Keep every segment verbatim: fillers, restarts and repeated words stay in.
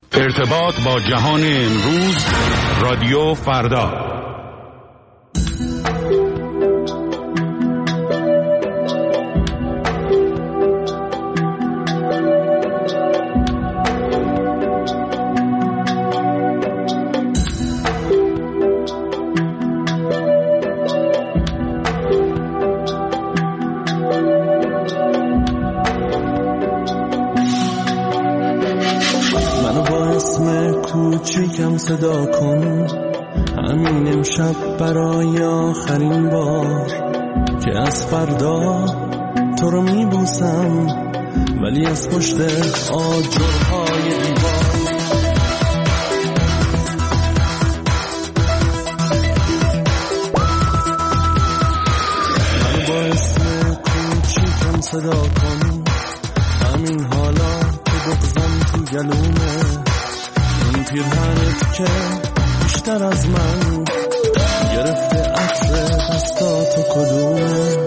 ارتباط با جهان امروز، رادیو فردا. کوچیکم صدا کن، همین امشب برای آخرین بار که از فردا تو رو میبوسم، ولی از پشت آجرهای دیوار. منو با اسم کوچیکم صدا کن، همین حالا که بغضم تو گلومه، این پیرهنت که بیشتر از من گرفته عطر دستاتو کدومه.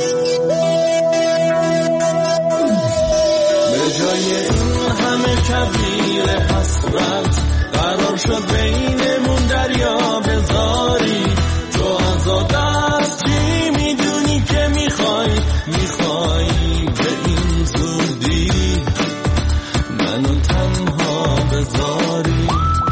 به جای این همه کبیر حسرت قرار شد بینمون دریا بذاری، تو از دست چی میدونی که میخوای میخوای به این زودی منو تنها بذاری.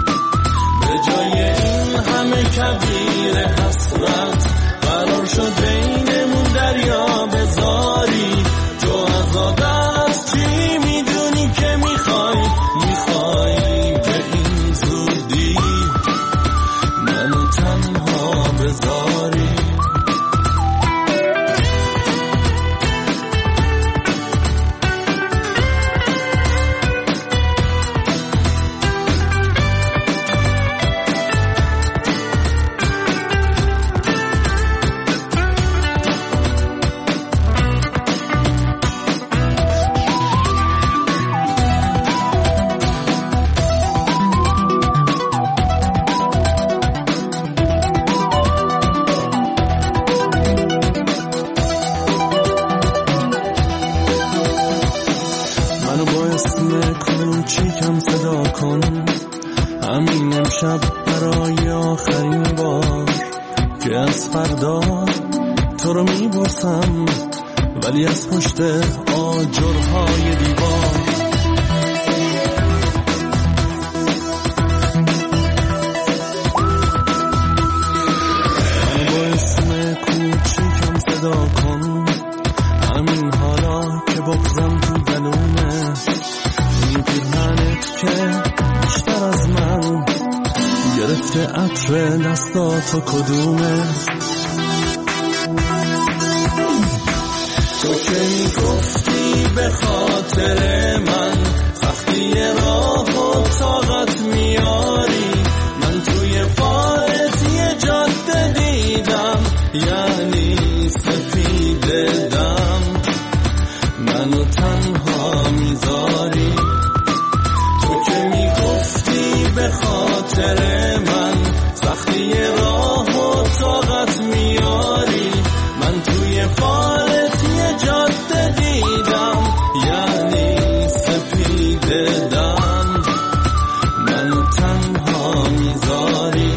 همه کبیر حسرت قرار شد بینمون دریا بذاری، تو از دست چی میدونی که میخوای میخوای به این زودی منو تنها بذاری. کوچیکم صدا کن، همین امشب برای آخرین بار که از فردا تو رو میبوسم، ولی از پشت آجرهای دیوار. من با اسم کوچیکم صدا کن، همین حالا که بغضم تو گلومه، این پیرهنت که بیشتر از من گرفته عطر دستاتو کدومه. تو که میگفتی به خاطر من سختی راه و طاقت میاری، من توی فارسی جاده دیدم، یعنی سفید دم منو تنها میذاری. تو که میگفتی به خاطر من سختی راه و طاقت میاری، من توی فارسی جاده دیدم، یعنی سفید دم منو تنها میذاری.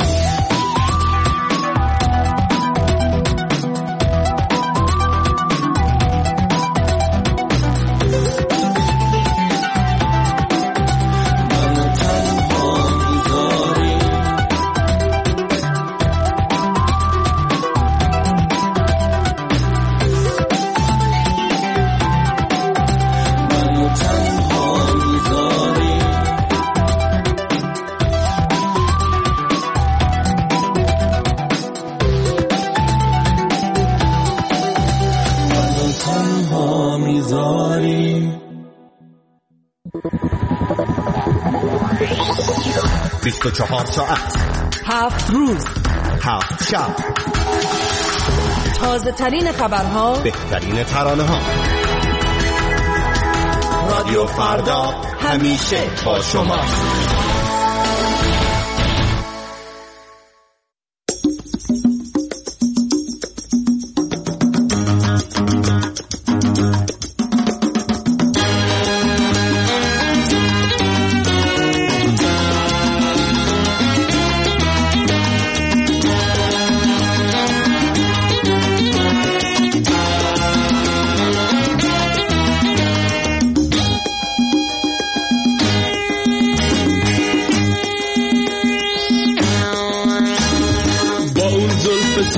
بیست و چهار ساعت، هفت روز، هفت شب، تازه ترین خبرها، بهترین ترانه ها. رادیو فردا همیشه با شما.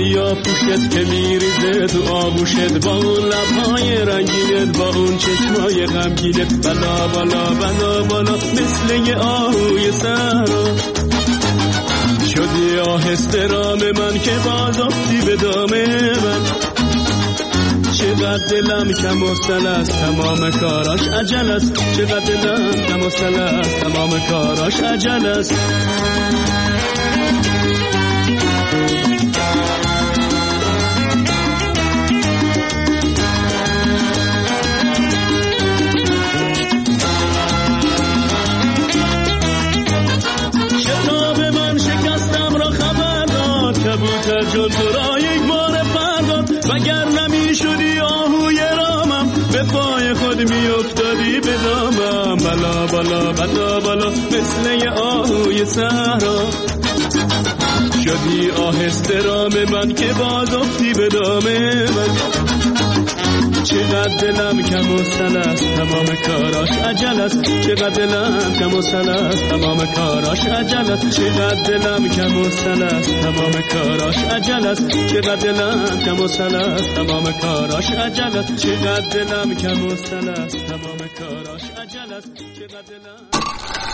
سیاه پوشت که میریزه تو آغوشت، با اون لبهای رنگینت، با اون چشمای غمگینت، بالا بالا بالا بالا مثل یه آهوی صحرا. شدی آهسته رام من که باز افتی به دام من. چقدر دلم کم و سل است، تمام کاراش عجل است. چقدر دلم کم و سل است، تمام کاراش عجل است. شتاب من شکستم را خبر داد، کبوتر جل تو را یک بار پرداد. وگر نمی شدی آهوی رامم، به پای خود می افتادی به دامم. بالا بالا بالا بالا مثل یه آهوی صحرا. شدی آهسته رام من که باز افتی به دام من. چقدر دلم کم و سل است، تمام کاراش عجل است. چقدر دلم کم و سل است، تمام کاراش عجل است. چقدر دلم کم و سل است، تمام کاراش عجل است. چقدر دلم کم و سل است، تمام کاراش عجل است. چقدر دلم کم و سل است، تمام کاراش عجل است. چقدر دلم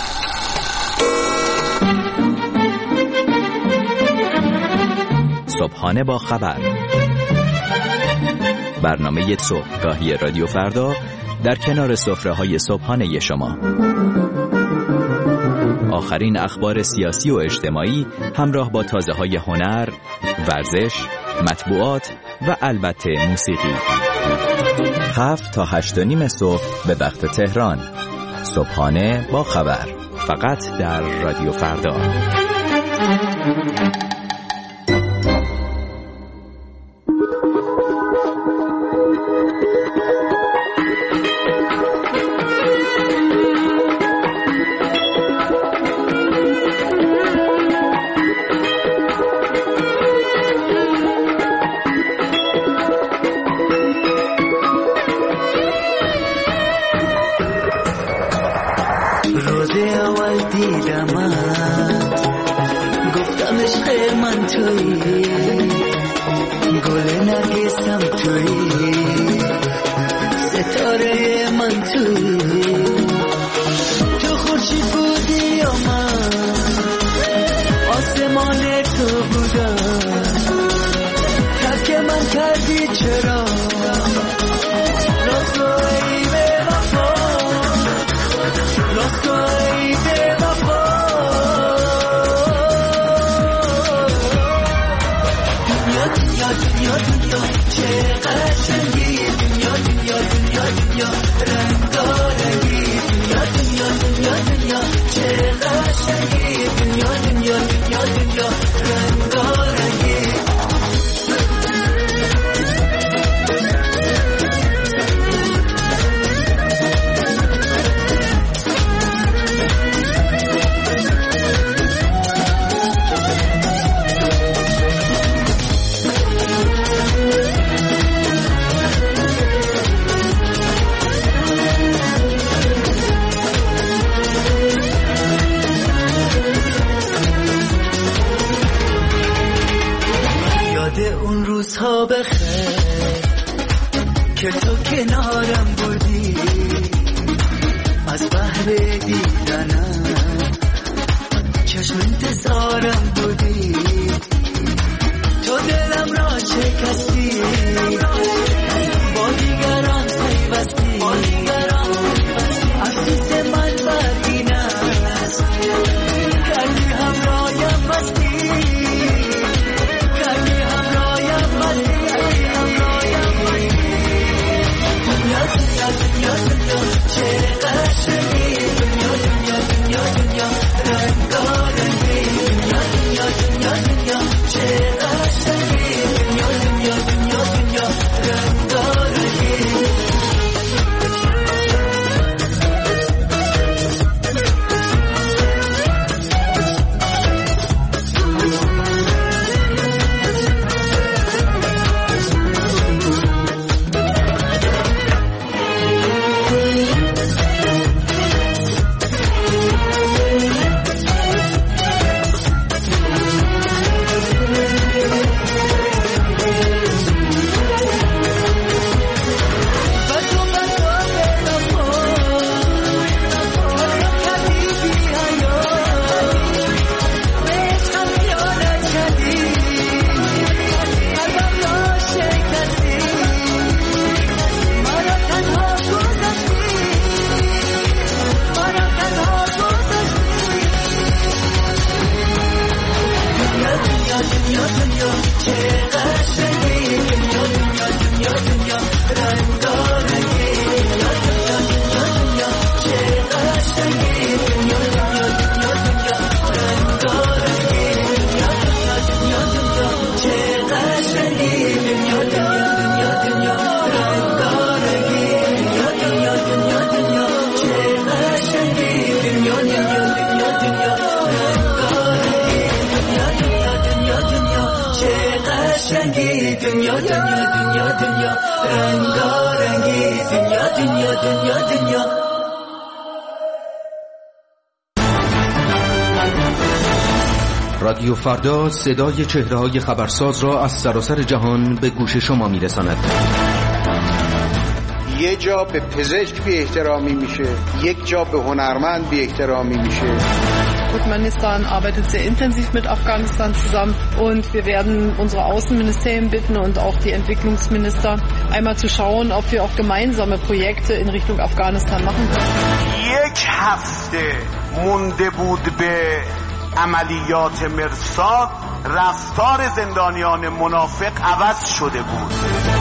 صبحانه با خبر، برنامه صبحگاهی رادیو فردا در کنار سفره‌های صبحانه شما. آخرین اخبار سیاسی و اجتماعی همراه با تازه‌های هنر، ورزش، مطبوعات و البته موسیقی. هفت تا هشت و نیم صبح به وقت تهران. صبحانه با خبر، فقط در رادیو فردا. که تو کنارم بودی، از بحر دیدنم چشم انتظارم بودی. تو دلم را شکستی، با دیگران پیوستی. افسوس من بدین است، کردی همرایم مستی، کردی همرایم مستی. دنیا دنیا دنیا دنیا چه قشنگی، دنیا دنیا دنیا دنیا رنگارنگی. دنیا دنیا دنیا دنیا دنیا دنیا دنیا رنگارنگی دنیا دنیا دنیا دنیا. رادیو فردا صدای چهره‌های خبرساز را از سراسر جهان به گوش شما می‌رساند. یه جا به پزشک بی احترامی میشه، یک جا به هنرمند بی احترامی میشه. Turkmenistan arbeitet sehr intensiv mit Afghanistan zusammen und wir werden unsere Außenministerien bitten und auch die Entwicklungsminister einmal zu schauen, ob wir auch gemeinsame Projekte in Richtung Afghanistan machen können. یک هفته مونده بود به عملیات مرصاد، رفتار زندانیان منافق عوض شده بود.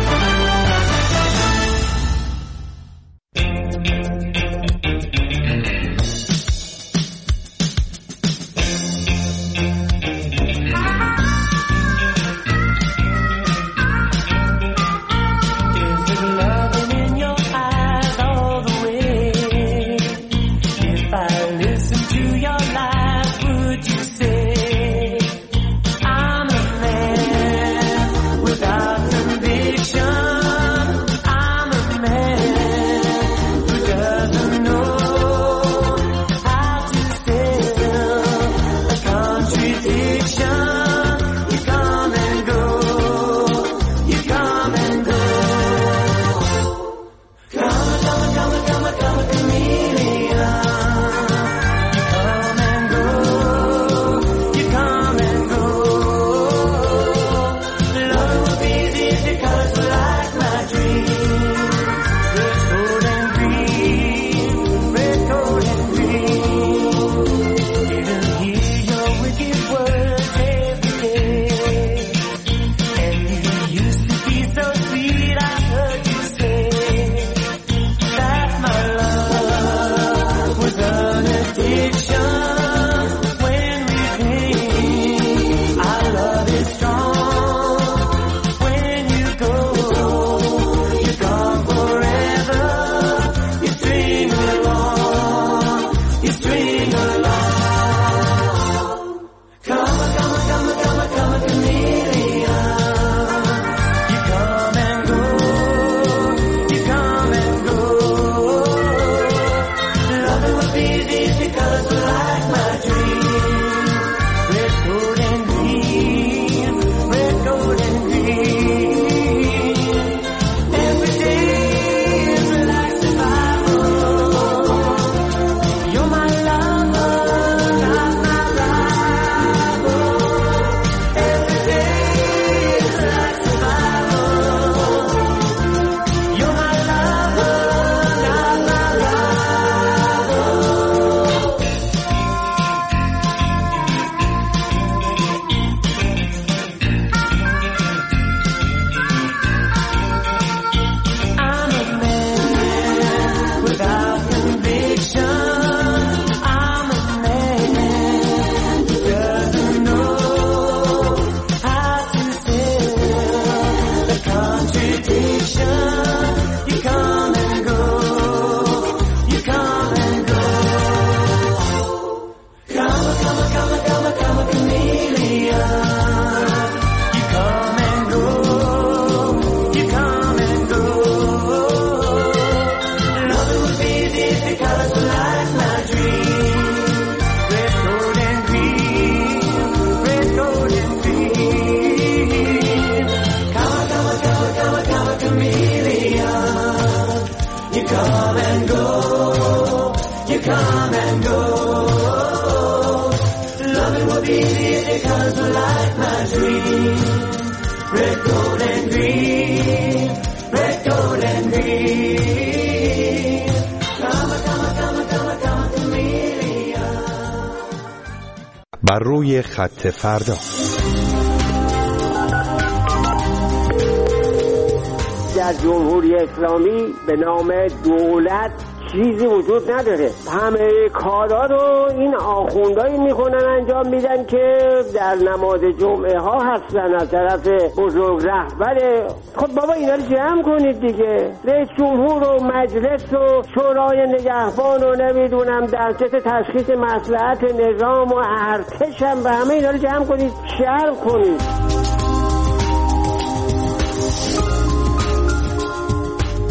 بر روی خط فردا. در جمهوری اسلامی به نام دولت چیزی وجود نداره. همه کارا رو این آخوندایی میکنن انجام میدن که در نماز جمعه ها هستن از طرف بزرگ رهبر. خب بابا اینا رو جمع کنید دیگه. رئیس جمهور و مجلس و شورای نگهبان و نمیدونم دستگاه تشخیص مصلحت نظام و ارتش هم و همه اینا رو جمع کنید، شرح کنید.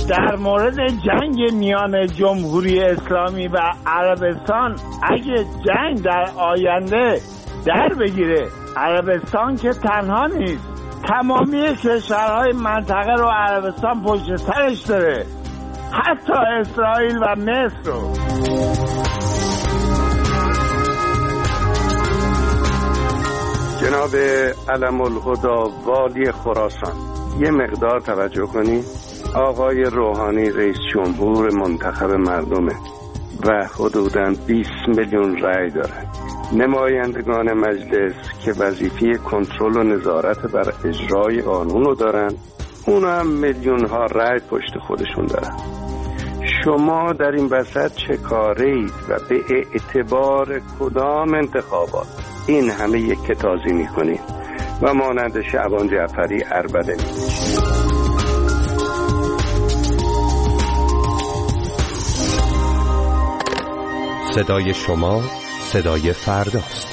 در مورد جنگ میان جمهوری اسلامی و عربستان، اگه جنگ در آینده در بگیره، عربستان که تنها نیست، تمامی کشورهای منطقه رو عربستان پشت سرش داره، حتی اسرائیل و مصر رو. جناب علم الهدی والی خراسان، یه مقدار توجه کنید. آقای روحانی رئیس جمهور منتخب مردمه و حدوداً بیست میلیون رأی داره. نمایندگان مجلس که وظیفه کنترل و نظارت بر اجرای قانون رو دارن، اونا هم میلیون ها رأی پشت خودشون دارن. شما در این وسط چه کاره اید و به اعتبار کدام انتخابات این همه یک کتازی میکنید و مانند شعبان جعفری عربده میکشید؟ صدای شما صدای فرداست.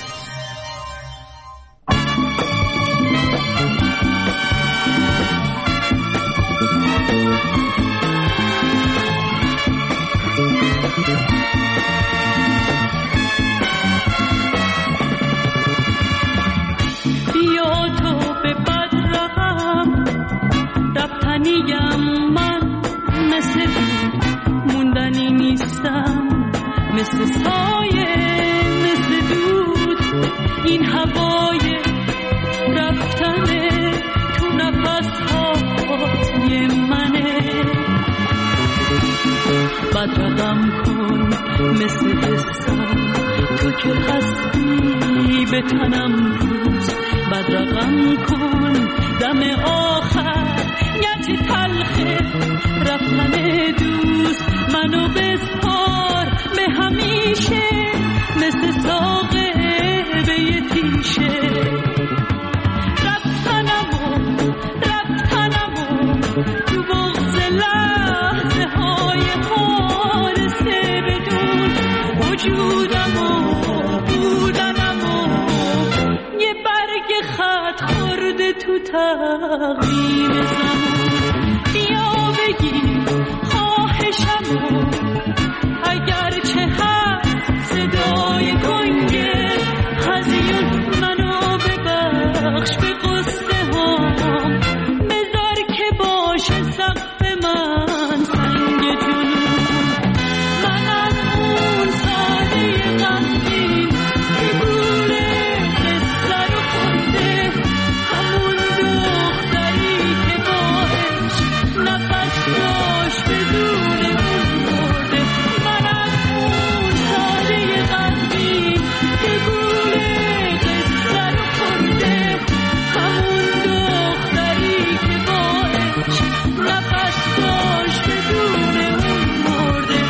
بیا تو به بدرم رفتنیم، من مثل موندنی نیستم، مثل سایه مثل دود، این هوای رفتنه تو نفسهای منه. بدرقم کن مثل بستم، تو که هستی به تنم روز. بدرقم کن دم آخر گرچه تلخه رفتن دوست. منو بسپار به همیشه مثل ساقه به یه تیشه. رفتنمو رفتنمو تو بغض لحظه های حادثه بدون. وجودمو بودنمو یه برگ خط خورده تو تقویم زمان. بیا بگی خواهشمو، اگر چه هست صدای گنگه هزیون. منو ببخش به قصه هم، بذار که باشه سقف من سنگ جنون. من از اون ساده غمگین که گوره قصه رو خونده، همون دختری که با عشق نفس داشت بدون اون مرده. من از اون ساده غمگین که گوره قصه رو خونده، همون دختری که با عشق نفس داشت بدون اون مرده.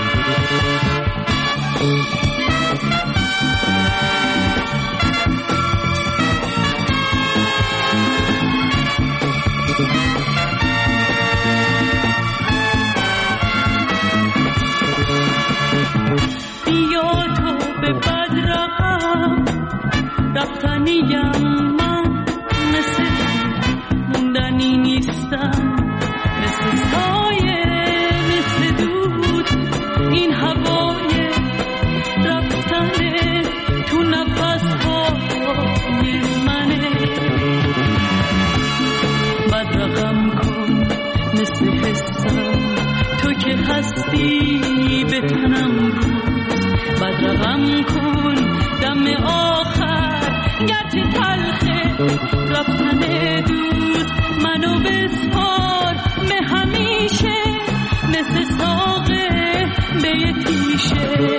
بیا تو به بدرقم رفتنیم، من مثل موندنی نیستم، مثل سایه مثل دود. این هوای رفتنه تو نفسهای منه. بدرقم کن مثل حسم، تو که هستی به تنم روز. بدرقم کن دم آخر گرچه تلخه رفتن دوست. منو بسپار به همیشه مثل ساقه به یه تیشه.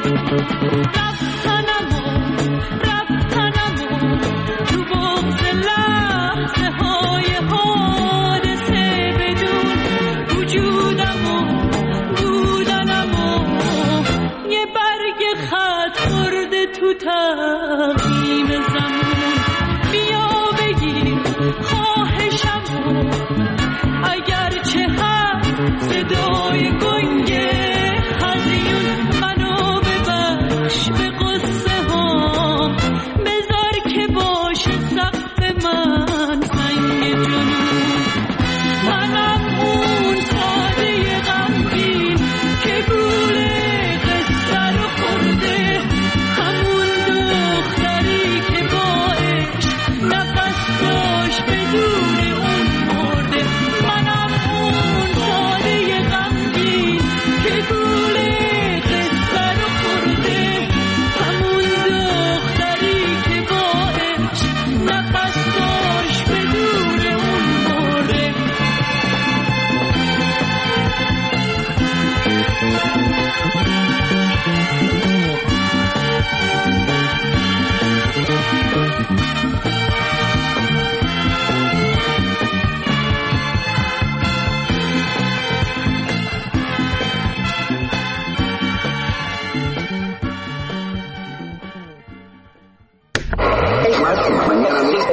رفتنمو رفتنمو تو بغض لحظه های حادثه بدون. وجودمو بودنمو یه برگ خط خورده تو تقویم زمان. بیا بگی خواهشمو، اگر چه هست صدای گنگه هزیون. منو ببخش به قصه هم، بذار که باشه سقف من سنگ جنون. منم اون ساده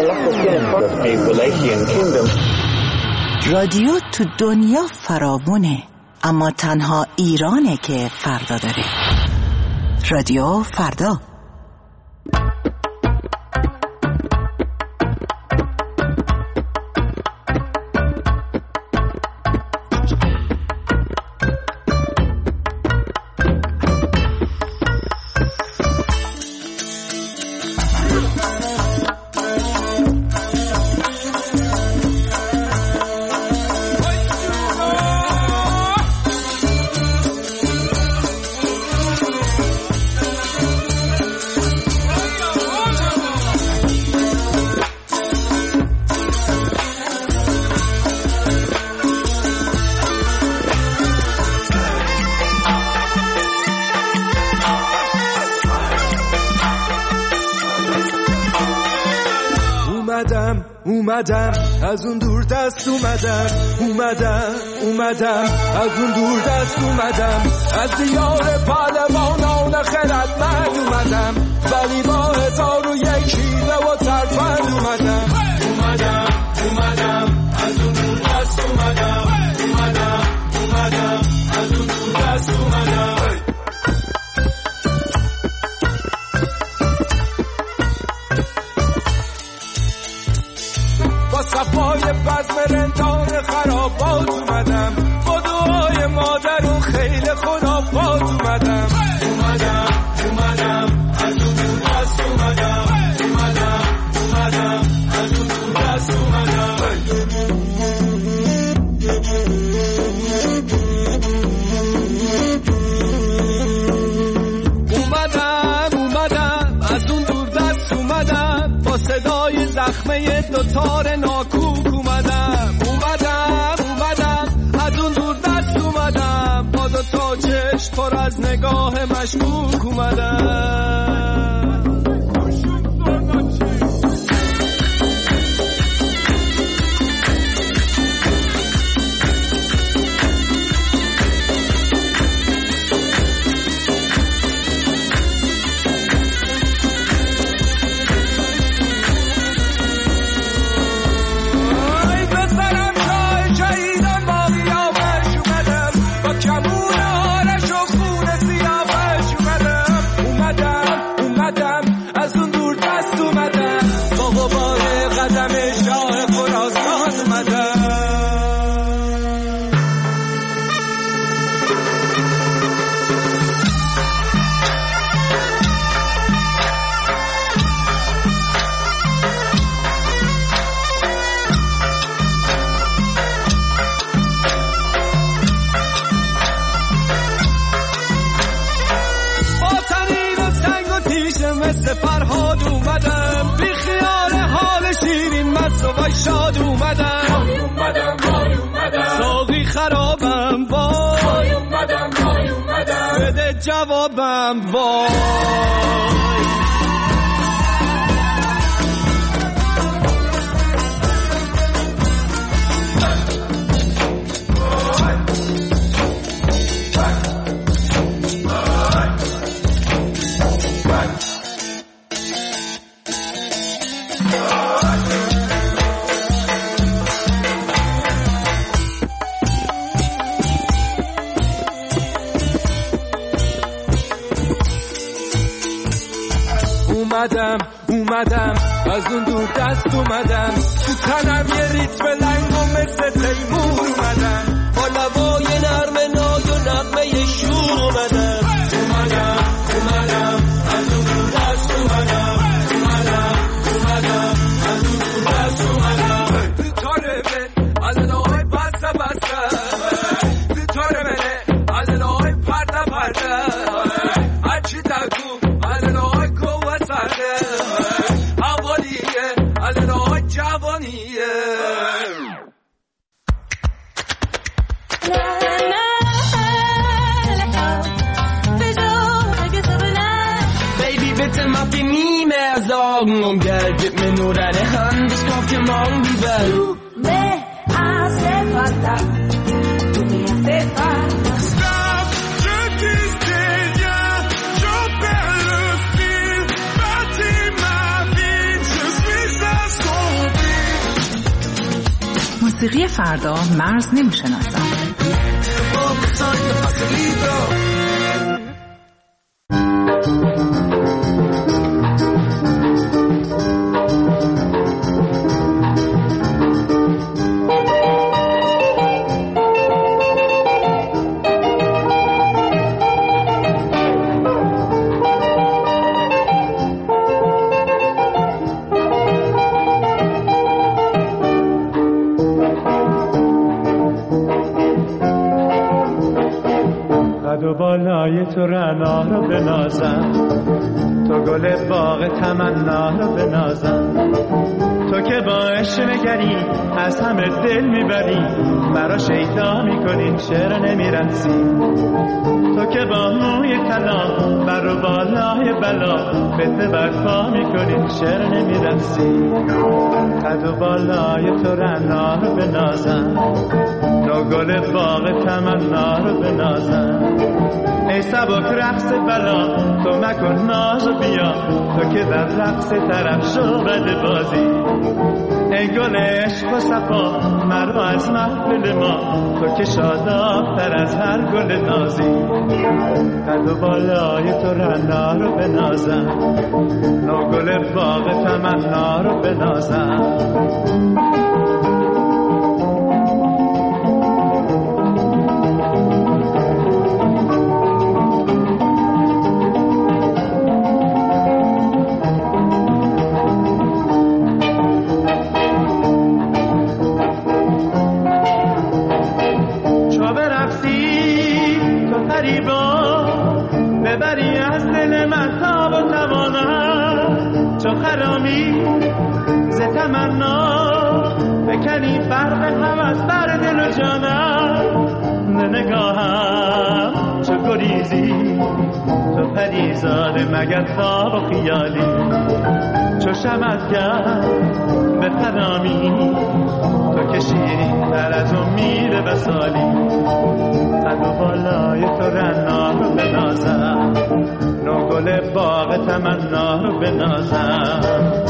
رادیو تو دنیا فراوونه، اما تنها ایرانه که فردا داره. رادیو فردا. اومدم از اون دور دست اومدم اومدم اومدم از اون دور دست اومدم از دیار پهلوانان خردمند اومدم ولی با هزار و یک حیله و ترفند اومدم اومدم اومدم از اون دور دست اومدم اومدم اومدم از اون دور دست اومدم صفای بزم رندان خرابات اومدم با دعای مادر و خیل خرافات اومدم اومدم اومدم از اون دور دست اومدم اومدم اومدم از اون دور دست اومدم اومدم اومدم از اون دور دست اومدم با صدای زخمه دوتار ناکوک اومدم اومدم اومدم از اون دور دست اومدم با دوتا چشم پر از نگاه مشکوک اومدم فرهاد اومدم بی خیال حال شیرین مست و شاد اومدم وای اومدم وای اومدم ساقی خرابم وای اومدم وای اومدم بده جوابم وای اومدم اومدم از اون دور دست اومدم تو تنم یه ریتم لنگ و مثل تیمور اومدم با لبای نرم نای و نغمه شور اومدم اومدم اومدم از اون دور دست اومدم اومدم اومدم از اون دور دست اومدم تو تاره من علالای بسته بسته تو تاره منه علالای پرده پرده هرچی تگو علالای اولیه علالای جوانیه Baby, bitte mach dir nie mehr Sorgen um Geld, gib mir nur deine Hand, ich kauf dir morgen die Welt. Du me hace falta, du me hace falta. Stop, je t'ai dit, je perds le fil, bâtis ma vie, je suis à son موسیقی فردا مرز نمی‌شناسد. بالای تو رعنا رو بنازم، تو گل باغ تمنا رو بنازم، تو که با عشق نگری از همه دل میبری، مرا شیدا میکنی چرا نمیرسی، تو که با موی طلا بر و بالای بلا بته برپا میکنی چرا نمیرسی، قد و بالای تو رعنا رو بنازم، تو گل باغ تمنا رو بنازم، ای سبک رقص بلا تو مکن ناز و بیا، تو که در رقص طرف شو بد بازی، ای گل عشق و صفا مرا از محفل ما، تو که شاداب تر از هر گل نازی، قد و بالای تو رعنا رو بنازم، نو گل باغ تمنا رو بنازم. ببری از دل من تاب و توانم، چو خرامی ز تمنا بکنی فرق هوس بر دل و جانم، نگاهم چو گریزی تو پریزاده مگر خواب و خیالی، چو شمعگر به خرامی تو که شیرین تر از امید وصالی، قد و بالای تو رعنا رو بنازم، نو گل باغ تمنا رو بنازم.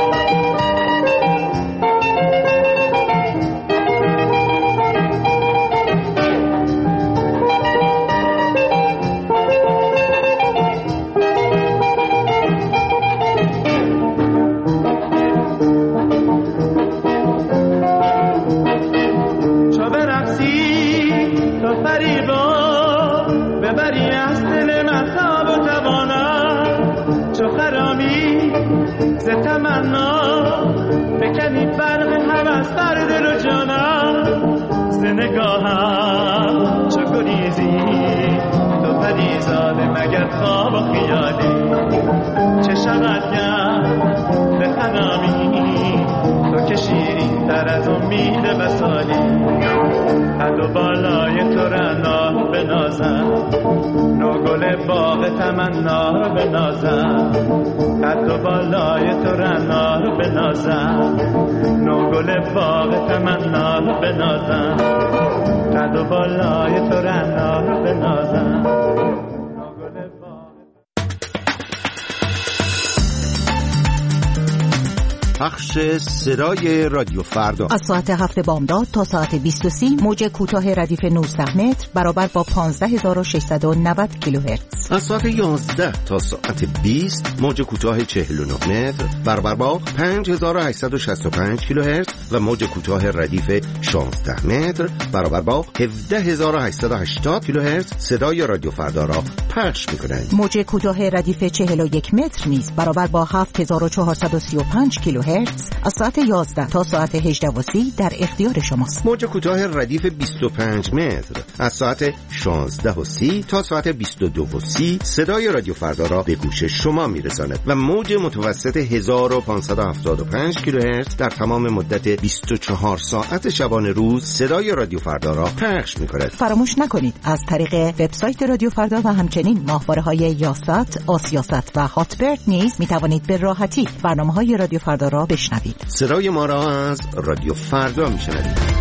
ببری از دل من تاب و توانم، چو خرامی ز تمنا بکنی فرق هوس بر دل و جانم، ز نگاهم چو گریزی تو پریزاده مگر خواب و خیالی، چه شود گر به خرامی تو که شیرین تر از امید وصالی، قد و بالای تو رعنا بنازم، نو گل باغ تمنا رو بنازم، قد و بالای تو رعنا رو بنازم، نو گل باغ تمنا رو بنازم، قد و بالای تو رعنا رو بنازم. پخش صدای رادیو فردا از ساعت هفت بامداد تا ساعت بیست و سی موج کوتاه ردیف نوزده متر برابر با پانزده هزار و ششصد و نود کیلوهرتز. از ساعت یازده تا ساعت بیست موج کوتاه چهل و نه متر برابر با پنج هزار و هشتصد و شصت و پنج کیلوهرتز و موج کوتاه ردیف شانزده متر برابر با هفده هزار و هشتصد و هشتاد کیلوهرتز صدای رادیو فردا را پخش می‌کنند. موج کوتاه ردیف چهل و یک متر نیز برابر با هفت هزار و چهارصد و سی و پنج کیلوهرتز از ساعت یازده تا ساعت هجده و سی در اختیار شماست. موج کوتاه ردیف بیست و پنج متر از ساعت شانزده و سی تا ساعت بیست و دو و سی صدای رادیو فردا را به گوش شما میرساند و موج متوسط هزار و پانصد و هفتاد و پنج کیلوهرتز در تمام مدت بیست و چهار ساعت شبانه روز صدای رادیو فردا را پخش می‌کند. فراموش نکنید از طریق وبسایت رادیو فردا و همچنین ماهواره‌های یاست، آسیاست و هاتبرد نیز می‌توانید به راحتی برنامه‌های رادیو فردا را بشنوید. صدای ما را از رادیو فردا می‌شنوید.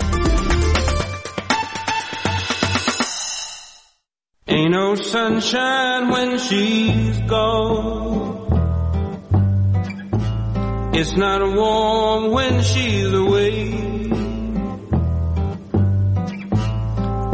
Ain't no sunshine when she's gone. It's not warm when she's away.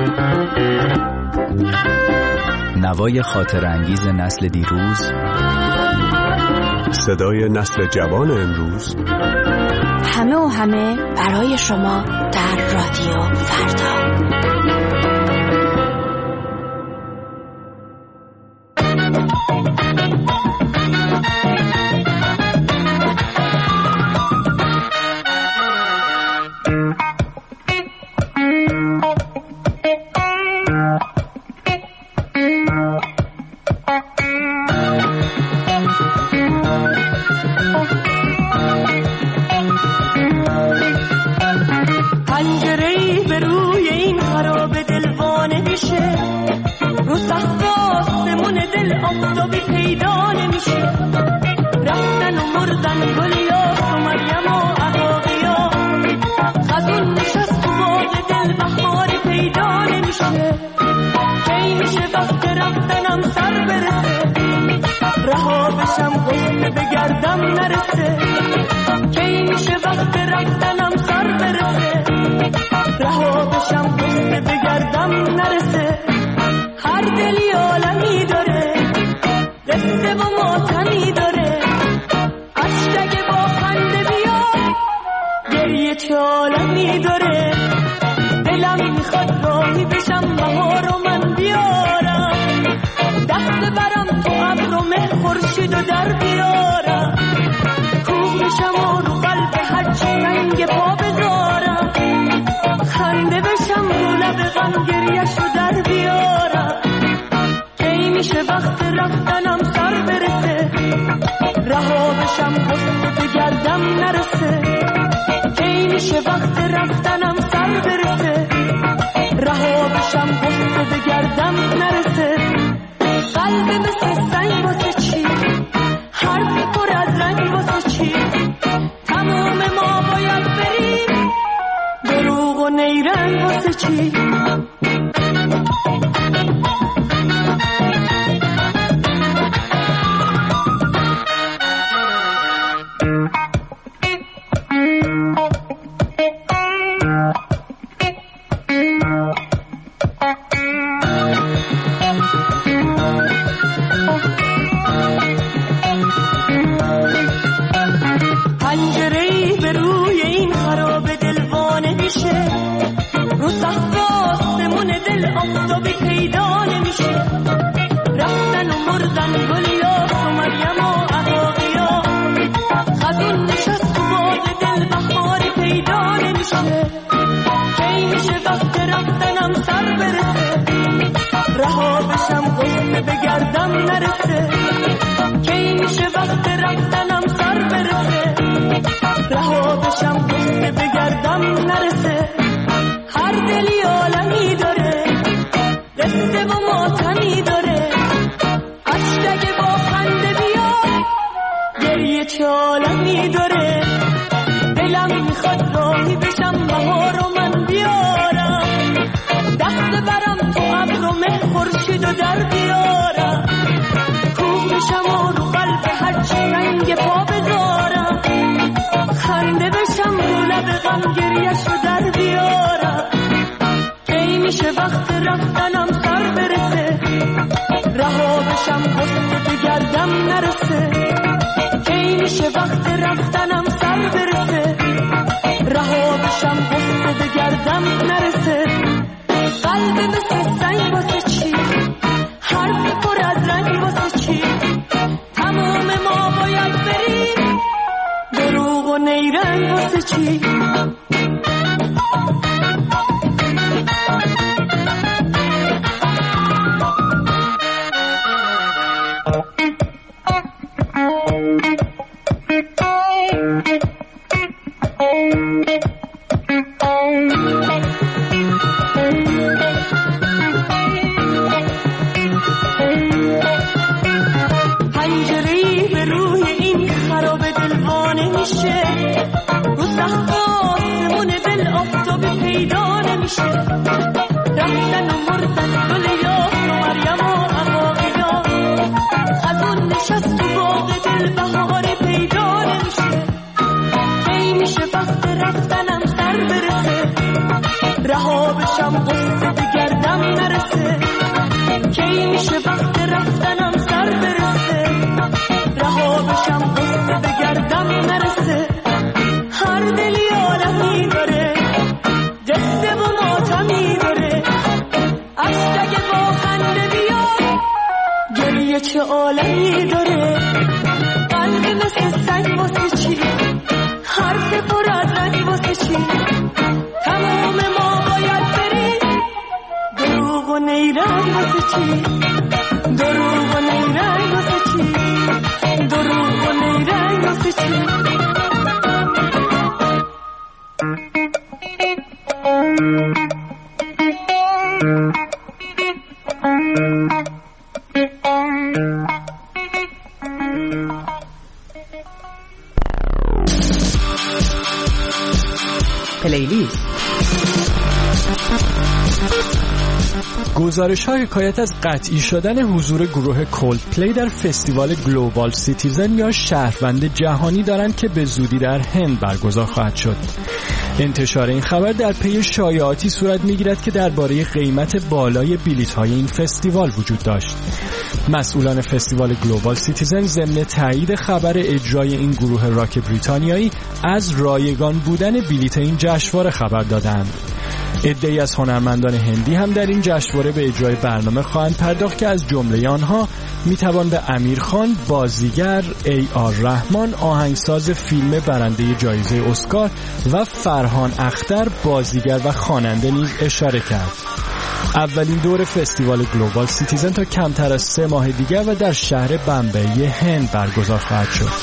نوای خاطر انگیز نسل دیروز، صدای نسل جوان امروز، همه و همه برای شما در رادیو فردا. رها بشم قصه بگردم برسه کی میشه وقت رفتنم سر برسه رها بشم قصه بگردم نرسه هر دلی عالمی داره دسته و ماتمی داره اشتگ با خنده بیاد گریه چه عالمی داره قلب مثل سنگ واسه چی حرف پر از رنگ واسه چی تمام ما باید بریم دروغ و نیرنگ واسه چی دروغ و نیرنگ واسه چی دروغ و نیرنگ واسه چی پلیلیست. گزارش‌ها حکایت از قطعی شدن حضور گروه کولدپلی در فستیوال گلوبال سیتیزن یا شهروند جهانی دارند که به زودی در هند برگزار خواهد شد. انتشار این خبر در پی شایعاتی صورت می‌گیرد که درباره قیمت بالای بلیط‌های این فستیوال وجود داشت. مسئولان فستیوال گلوبال سیتیزن ضمن تایید خبر اجرای این گروه راک بریتانیایی از رایگان بودن بلیط این جشنواره خبر دادند. عده‌ای از هنرمندان هندی هم در این جشنواره به اجرای برنامه خواهند پرداخت که از جمله آنها میتوان به امیر خان، بازیگر، ای آر رحمان، آهنگساز فیلم برنده جایزه اسکار و فرهان اختر، بازیگر و خواننده نیز اشاره کرد. اولین دور فستیوال گلوبال سیتیزن تا کمتر از سه ماه دیگر و در شهر بمبئی هند برگزار خواهد شد.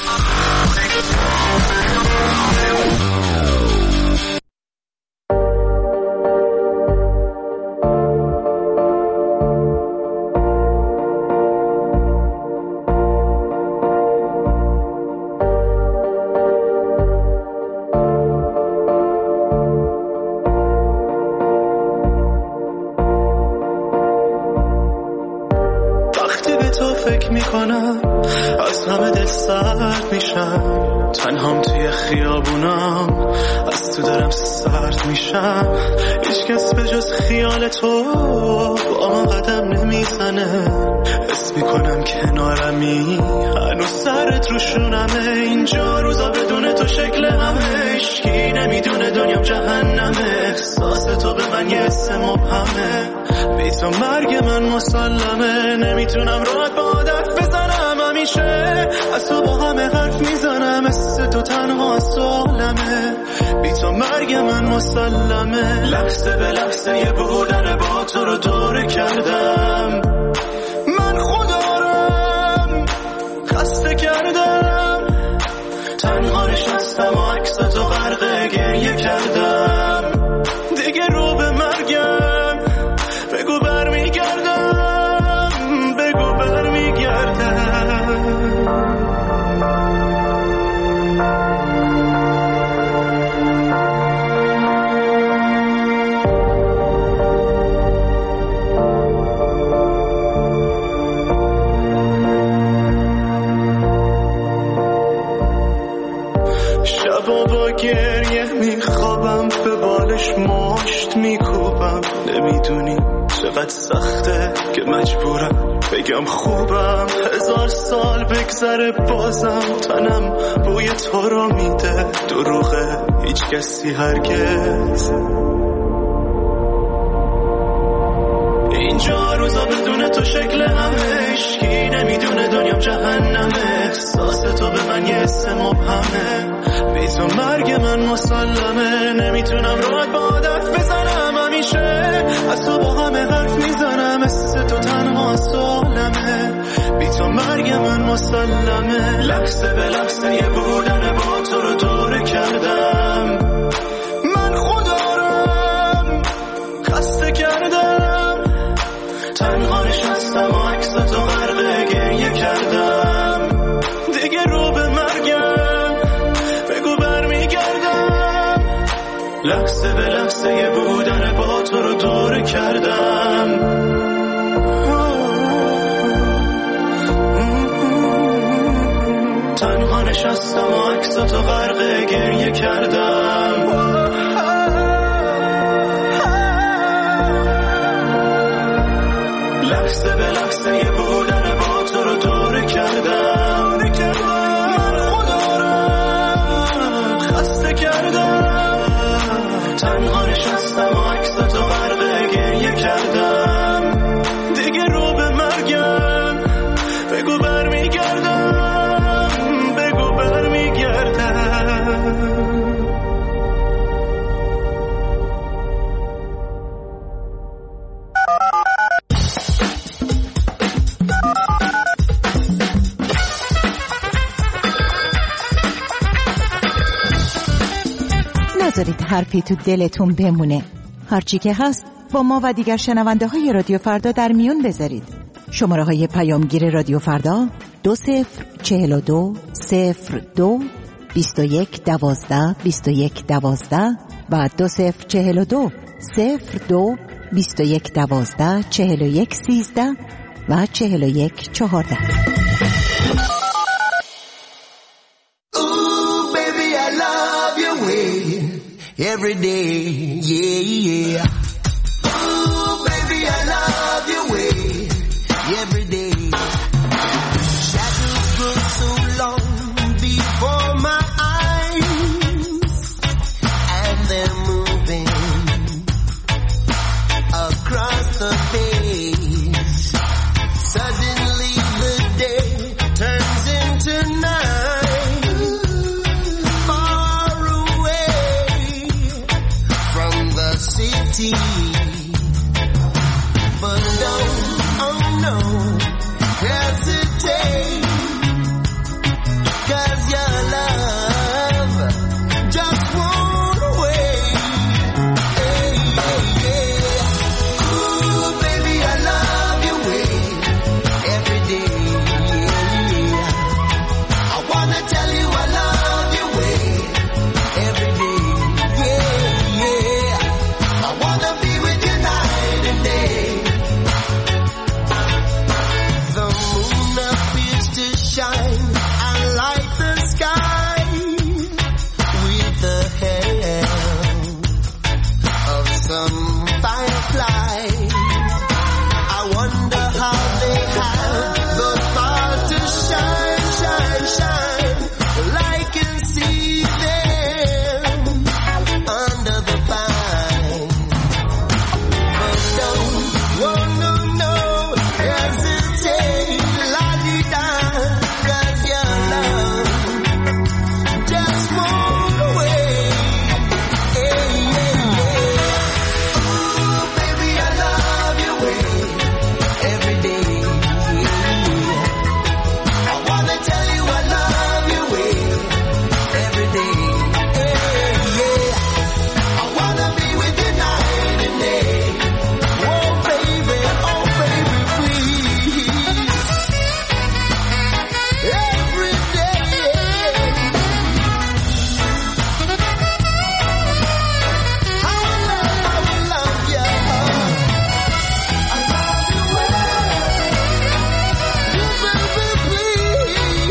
از همه دل سرد میشم تنهام توی خیابونم از تو دارم سرد میشم هیچ کس به جز خیال تو با من قدم نمیزنه حس میکنم کنارمی هنوز سرت روشونمه اینجا روزا بدون تو شکل همه هیچکی نمیدونه دنیام جهنمه احساس تو به من یه حس مبهمه بی تو مرگ من مسلمه نمیتونم راحت با عادت بزنم همیشه از تو با همه حرف میزنم مثل تو تنها از تو عالمه بی تو مرگ من مسلمه لحظه به لحظه یه بودن با تو رو دوره کردم من خودارم خسته کردم تنها نشستم و عکس تو غرق گریه کردم دیگه رو به مرگم بگو برمیگردم بگو برمیگردم شبا با گریه میخوابم به بالش مشت میکوبم نمیدونی چقدر سخته که مجبورم بگم خوبم هزار سال بگذره بازم تنم بوی تو رو میده دروغه هیچ کسی هرگز اینجا روزا بدون تو شکل همه هیچکی نمیدونه دنیام جهنمه احساس تو به من یه حس مبهمه بی تو مرگ من مسلمه نمیتونم راحت با عادت بزنم همیشه از تو با همه حرف میزنم مثل تو تنها از تو عالمه بی تو مرگ من مسلمه لحظه به لحظه یه بودن با تو رو دوره کردم من خودارم خسته کردم تنها نشستم و عکس تو غرق گریه کردم دیگه رو به مرگم بگو برمیگردم لحظه به لحظه یه بودن با تو رو دوره کردم تنها نشستم و عکس تو غرق گریه کردم لحظه به لحظه یه بودن با تو رو دوره کردم. من خدا رو خسته کردم، تنها نشستم و عکستو غرق گریه کردم. دیگه رو به مرگم بگو برمیگردم، بگو برمیگردم. نذارید حرفی تو دلتون بمونه. هرچی که هست با ما و دیگر شنونده های رادیو فردا در میون بذارید. شماره های پیامگیر رادیو فردا دو صفر چهل و دو صفر دو بیست و یک دوازده بیست و یک دوازده و دو صفر چهل و دو صفر دو بیست و یک دوازده چهل و یک سیزده و چهل و یک چهارده. Every day, yeah, yeah. Ooh, baby, I love your way. Every day. Shadows grow so long before my eyes, and they're moving across the face. Suddenly the day turns into night. Far away from the city, but don't, oh no, hesitate, 'cause your love just won't wait. Hey, hey, yeah. Ooh, baby, I love your way every day. Yeah. I wanna tell you I love your way every day. Yeah, yeah. I wanna be with you night and day. The moon appears to shine and light the sky with the help of some firefly. I wonder how they have the power to shine, shine, shine. Well, I can see them under the pine. But don't, oh no, no, hesitate, la-di-da, 'cause your love just won't wait. Hey, yeah, yeah. Ooh, baby, I love your way every day. Yeah. I wanna tell you I love your way every day. Hey, yeah. I wanna be with you night and day. Oh, baby, oh, baby, please. Every day. I will love, I will love you. I love you well. Baby, please.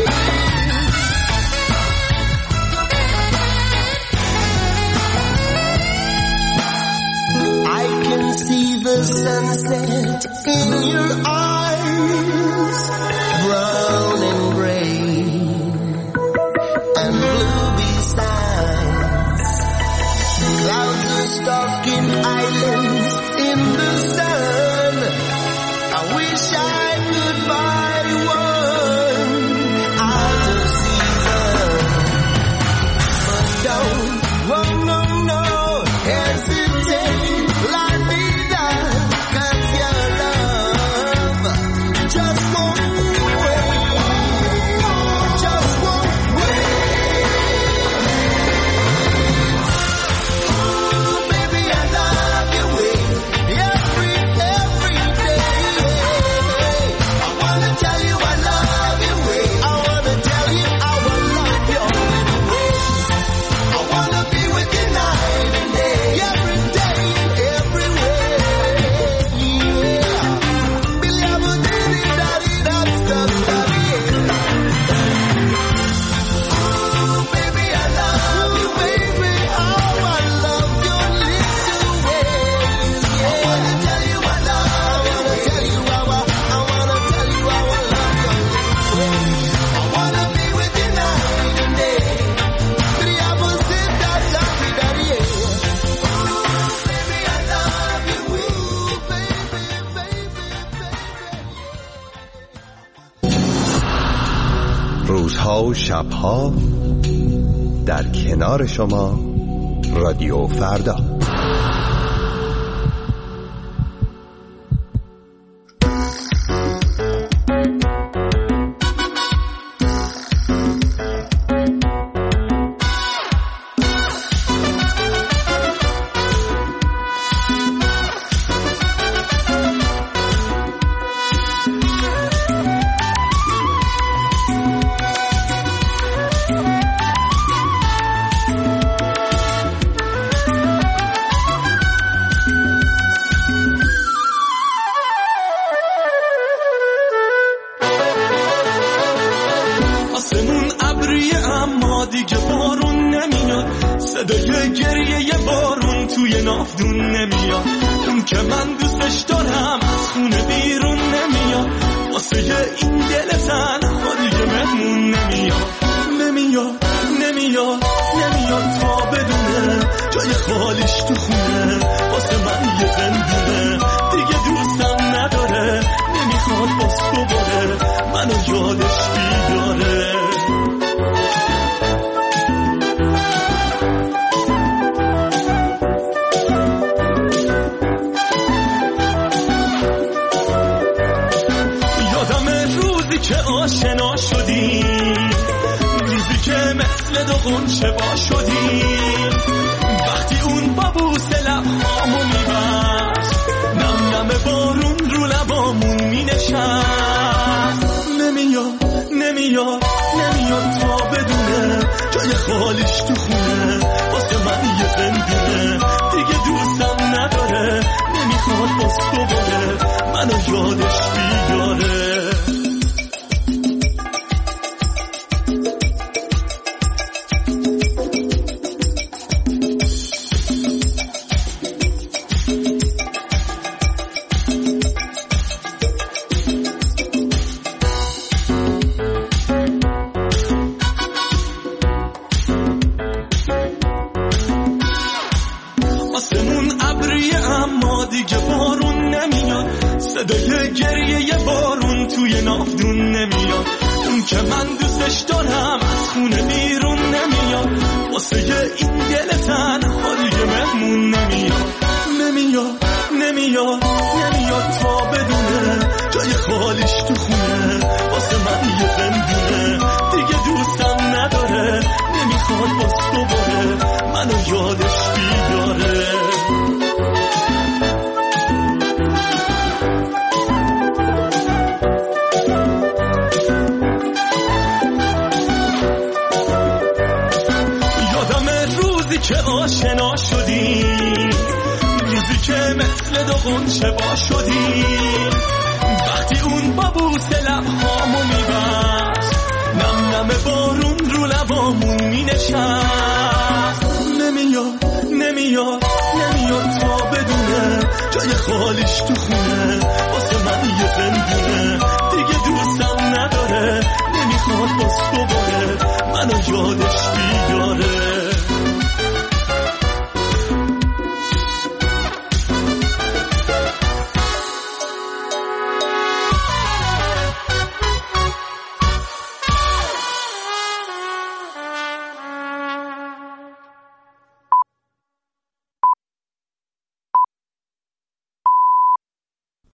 I can see the sunset in your eyes, brown and gray and blue besides. Clouds are stalking islands in the sun. I wish I could buy one out of season. But don't, oh no, no, hesitate, let me down, 'cause your love just won't wait, just won't wait. Ooh, baby, I love روزها و شبها در کنار شما رادیو فردا. نمیاد نمیاد تا بدونه جای خالیش تو خونه